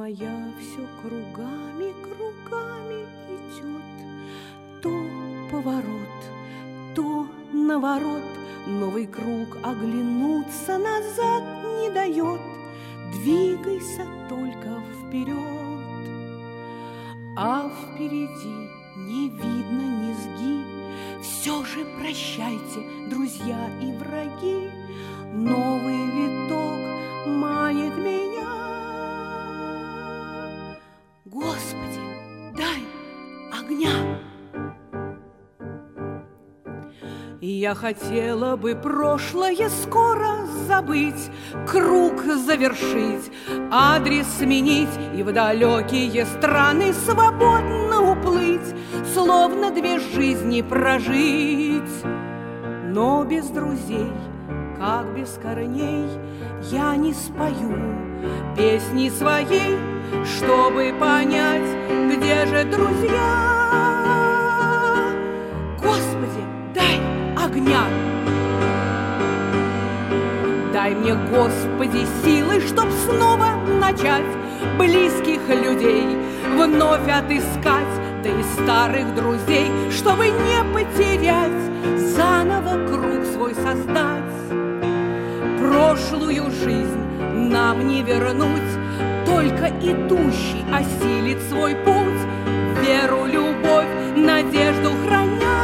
моя все кругами, кругами идет. То поворот, то наворот, новый круг оглянуться назад не дает. Двигайся только вперед, а впереди не видно низги. Все же прощайте, друзья и враги, новый виток манит меня. Господи, дай огня! Я хотела бы прошлое скоро забыть, круг завершить, адрес сменить и в далекие страны свободно уплыть, словно две жизни прожить. Но без друзей, как без корней, я не спою песни своей, чтобы понять, где же друзья. Господи, дай огня! Дай мне, Господи, силы, чтоб снова начать близких людей вновь отыскать, да и старых друзей, чтобы не потерять, заново круг свой создать. Прошлую жизнь нам не вернуть, только идущий осилит свой путь, веру, любовь, надежду храня.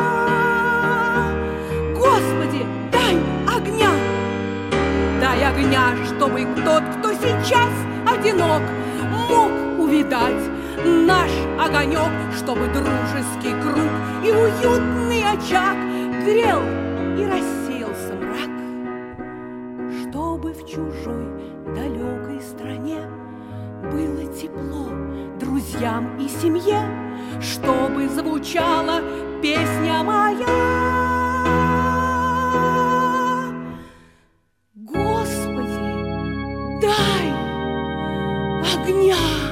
Господи, дай огня! Дай огня, чтобы тот, кто сейчас одинок, мог увидать наш огонек, чтобы дружеский круг и уютный очаг грел и рассеялся мрак, чтобы в чужой далекой стране было тепло друзьям и семье, чтобы звучала песня моя. Господи, дай огня!